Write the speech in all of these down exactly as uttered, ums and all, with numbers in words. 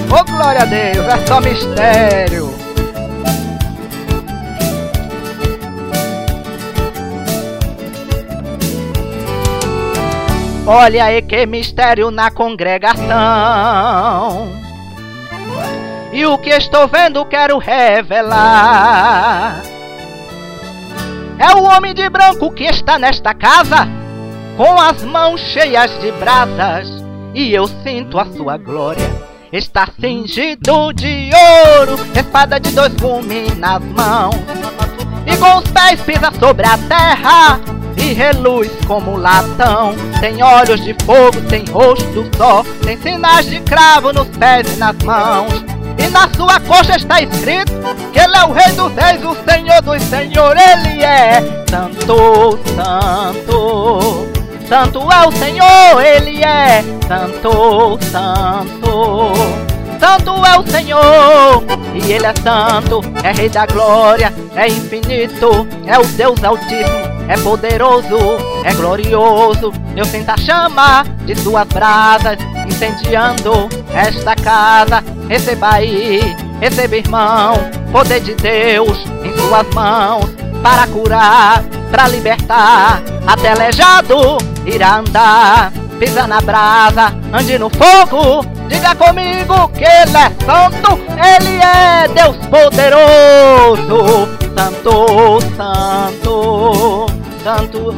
Oh, glória a Deus, é só mistério. Olha aí que mistério na congregação. E o que estou vendo quero revelar. É o homem de branco que está nesta casa, com as mãos cheias de brasas, e eu sinto a sua glória. Está cingido de ouro, espada de dois gumes nas mãos, e com os pés pisa sobre a terra e reluz como latão. Tem olhos de fogo, tem rosto só, tem sinais de cravo nos pés e nas mãos. E na sua coxa está escrito que ele é o rei dos reis, o senhor dos senhores. Ele é santo, santo, santo é o Senhor. Ele é santo, santo, santo é o Senhor. E ele é santo, é rei da glória, é infinito, é o Deus altíssimo, é poderoso, é glorioso. Eu sinto a chama de suas brasas incendiando esta casa. Receba aí, receba, irmão, poder de Deus em suas mãos, para curar, para libertar. Até aleijado irá andar. Pisa na brasa, ande no fogo. Diga comigo que ele é santo, ele é Deus poderoso. Santo, santo, santo,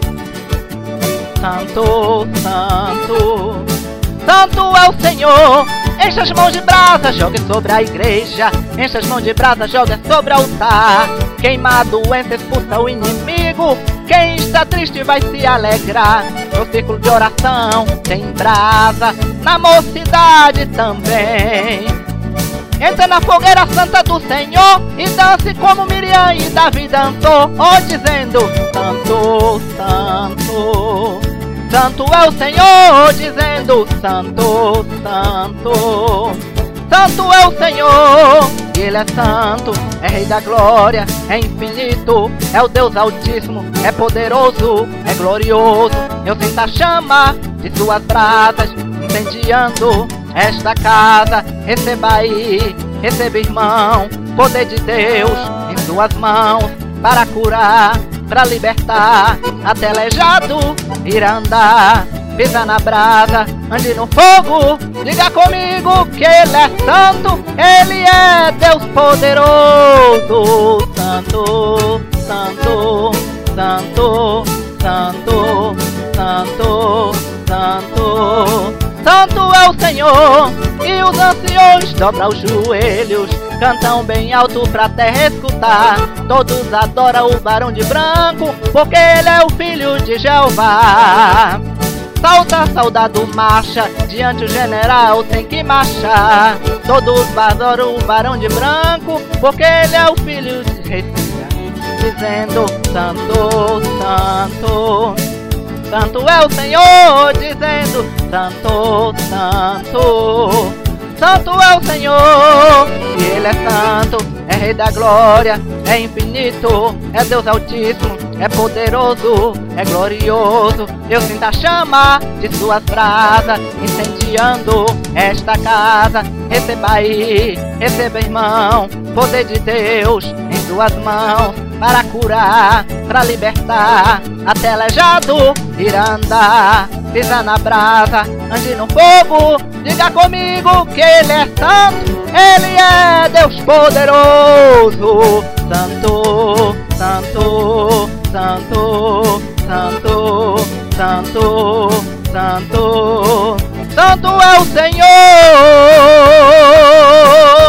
santo, santo, santo é o Senhor. Enche as mãos de brasa, jogue sobre a igreja. Enche as mãos de brasa, jogue sobre o altar. Queima a doença, expulsa o inimigo. Quem está triste vai se alegrar. No círculo de oração tem brasa, na mocidade também. Entra na fogueira santa do Senhor e dance como Miriam e Davi dançou. Ó, oh, dizendo santo, santo, santo é o Senhor, dizendo santo, santo, santo é o Senhor. E ele é santo, é rei da glória, é infinito, é o Deus altíssimo, é poderoso, é glorioso. Eu sinto a chama de suas brasas incendiando esta casa. Receba aí, receba, irmão, poder de Deus em suas mãos, para curar, para libertar. Até aleijado irá andar. Pisa na brasa, ande no fogo. Diga comigo que ele é santo, ele é Deus poderoso. Santo, santo, santo, santo, santo, santo, santo é o Senhor. E os anciões dobram os joelhos, cantam bem alto pra terra escutar. Todos adoram o varão de branco, porque ele é o filho de Jeová. Salta, soldado, marcha, diante o general tem que marchar. Todos adoram o varão de branco, porque ele é o filho de rei, dizendo santo, santo, santo é o Senhor, dizendo santo, santo, santo é o Senhor. E ele é santo, é rei da glória, é infinito, é Deus altíssimo, é poderoso, é glorioso. Eu sinto a chama de suas brasas incendiando esta casa. Receba aí, receba, irmão, poder de Deus em suas mãos, para curar, para libertar. Até aleijado irá andar. Pisa na brasa, ande no fogo. Diga comigo que ele é santo, ele é Deus poderoso. Santo, santo, santo, santo, santo, santo, santo é o Senhor.